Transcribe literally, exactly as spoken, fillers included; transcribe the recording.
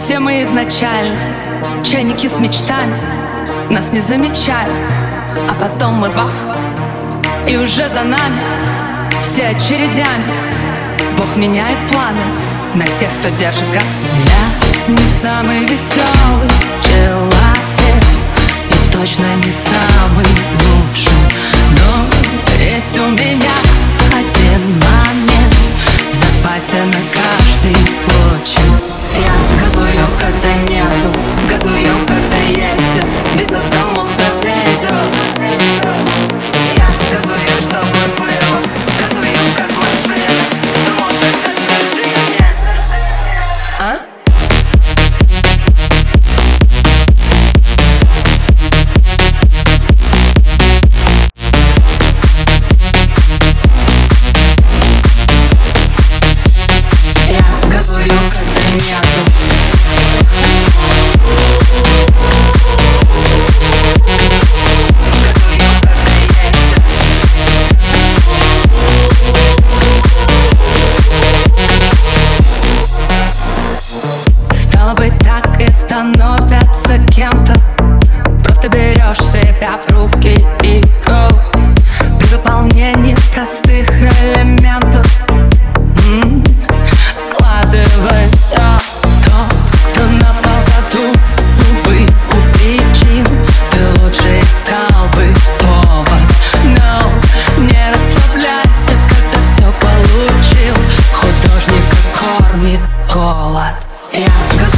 Все мы изначально чайники с мечтами, нас не замечают, а потом мы бах, и уже за нами все очередями. Бог меняет планы на тех, кто держит газ. Я не самый веселый человек и точно не самый лучший, но есть у меня один момент в запасе на каждый случай. Я газую, когда нету, газую, когда есть, без тому, кто влезет. Я газую, чтобы было, газую, как машина, что может как жизнь. А? Я газую, когда нету. Стало быть, так и становятся кем-то. Просто берешь себя в руки и go. При выполнении простых элементов м-м, вкладывай все. Тот, кто на поводу, увы, у причин, ты лучше искал бы повод. No, не расслабляйся, когда все получил. Художника кормит голод. Я